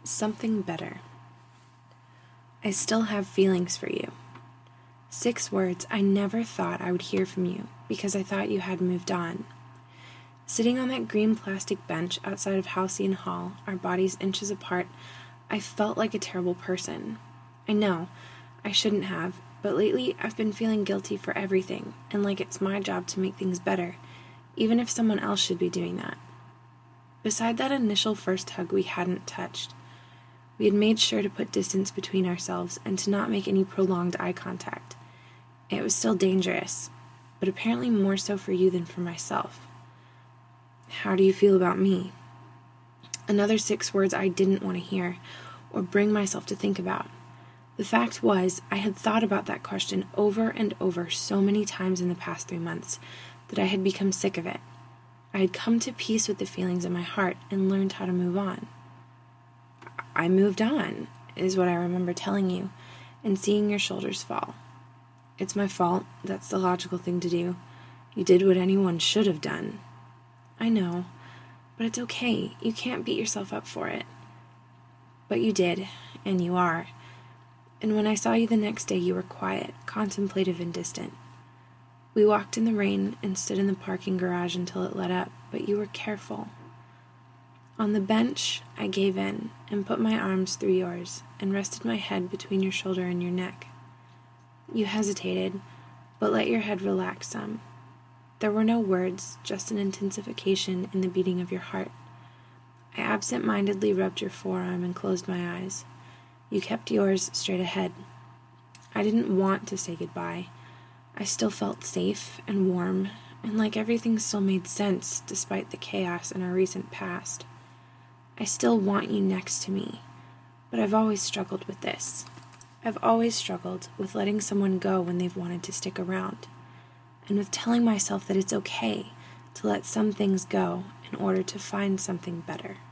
Something better. I still have feelings for you. 6 words I never thought I would hear from you because I thought you had moved on. Sitting on that green plastic bench outside of Halcyon Hall, our bodies inches apart, I felt like a terrible person. I know, I shouldn't have, but lately I've been feeling guilty for everything and like it's my job to make things better, even if someone else should be doing that. Beside that initial first hug we hadn't touched, we had made sure to put distance between ourselves and to not make any prolonged eye contact. It was still dangerous, but apparently more so for you than for myself. How do you feel about me? Another 6 words I didn't want to hear or bring myself to think about. The fact was, I had thought about that question over and over so many times in the past 3 months that I had become sick of it. I had come to peace with the feelings in my heart and learned how to move on. I moved on, is what I remember telling you, and seeing your shoulders fall. It's my fault, that's the logical thing to do. You did what anyone should have done. I know, but it's okay, you can't beat yourself up for it. But you did, and you are. And when I saw you the next day, you were quiet, contemplative, and distant. We walked in the rain and stood in the parking garage until it let up, but you were careful. On the bench, I gave in and put my arms through yours and rested my head between your shoulder and your neck. You hesitated, but let your head relax some. There were no words, just an intensification in the beating of your heart. I absent-mindedly rubbed your forearm and closed my eyes. You kept yours straight ahead. I didn't want to say goodbye. I still felt safe and warm, and like everything still made sense despite the chaos in our recent past. I still want you next to me, but I've always struggled with this. I've always struggled with letting someone go when they've wanted to stick around, and with telling myself that it's okay to let some things go in order to find something better.